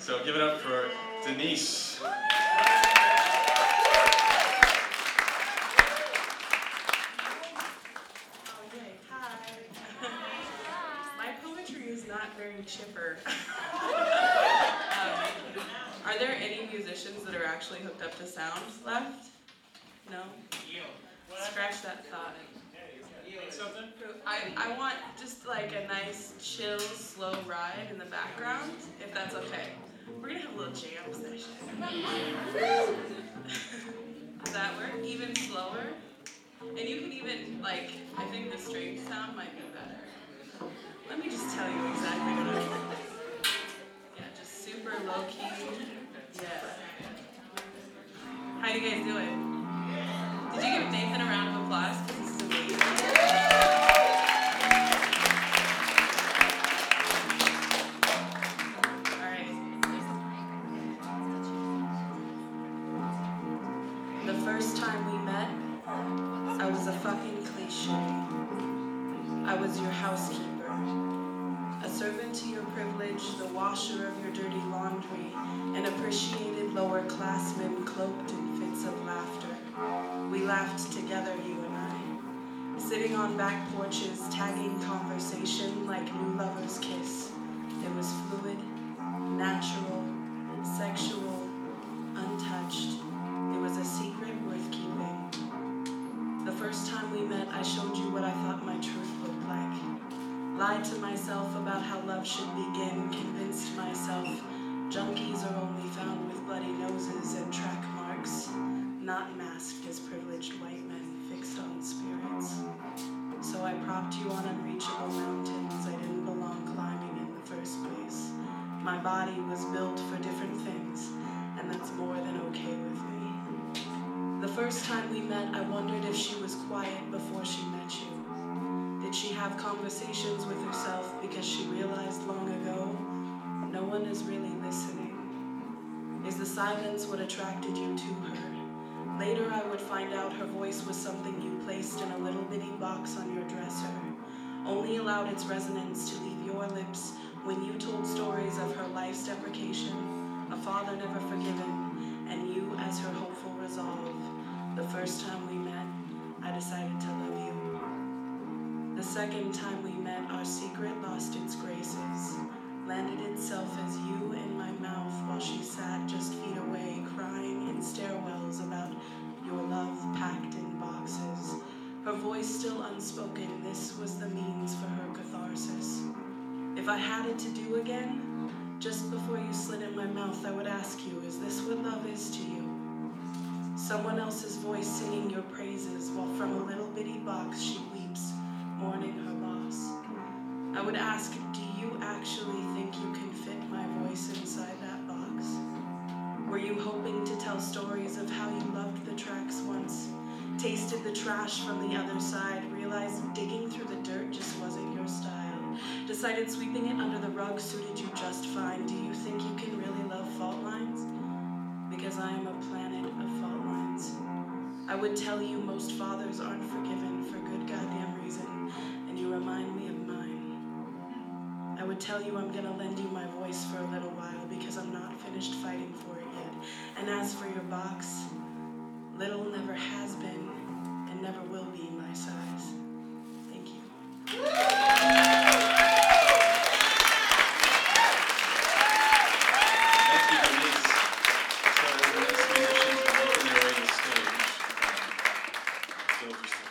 So give it up for Denise. My poetry is not very chipper. Are there any musicians that are actually hooked up to sound left? No? Scratch that thought. I want just like a nice, chill, slow ride in the background, if that's okay. We're gonna have a little jam session. Does that work? Even slower? And you can even, like, I think the string sound might be better. Let me just tell you exactly what I want. Yeah, just super low key. Yeah. How you guys doing? Did you give Nathan a round of applause? Because this is amazing. Alright. The first time we met, I was a fucking cliche. I was your housekeeper, a servant to your privilege, the washer of your dirty laundry, an appreciated lower classman cloaked in fits of laughter. We laughed together, you and I, sitting on back porches, tagging conversation like new lovers kiss. It was fluid, natural, sexual, untouched. It was a secret worth keeping. The first time we met, I showed you what I thought my truth looked like. Lied to myself about how love should begin, convinced myself junkies are only found with bloody noses and track marks, not masked as privileged white men fixed on spirits. So I propped you on unreachable mountains I didn't belong climbing in the first place. My body was built for different things, and that's more than okay with me. The first time we met, I wondered if she was quiet before she met you. Did she have conversations with herself because she realized long ago no one is really listening? Is the silence what attracted you to her? Later I would find out her voice was something you placed in a little bitty box on your dresser, only allowed its resonance to leave your lips when you told stories of her life's deprecation, a father never forgiven, and you as her hopeful resolve. The first time we met, I decided to love you. The second time we met, our secret lost its graces, landed itself as you in my mouth while she sat just feet away, crying in stairwells about your love packed in boxes. Her voice still unspoken, this was the means for her catharsis. If I had it to do again, just before you slid in my mouth, I would ask you, is this what love is to you? Someone else's voice singing your praises while from a little bitty box she weeps, mourning her loss. I would ask, do you actually think you can fit my voice inside that box? Were you hoping to tell stories of how you loved the tracks once, tasted the trash from the other side, realized digging through the dirt just wasn't your style, decided sweeping it under the rug suited you just fine? Do you think you can really love fault lines? Because I am a planet of fault lines. I would tell you most fathers aren't forgiven for good goddamn reason, and you remind me of mine. I would tell you I'm gonna lend you my voice for a little while because I'm not finished fighting for it yet. And as for your box, little never has been and never will be my size. Thank you. Thank you, Denise. So the next musicians are making their way to the stage. So just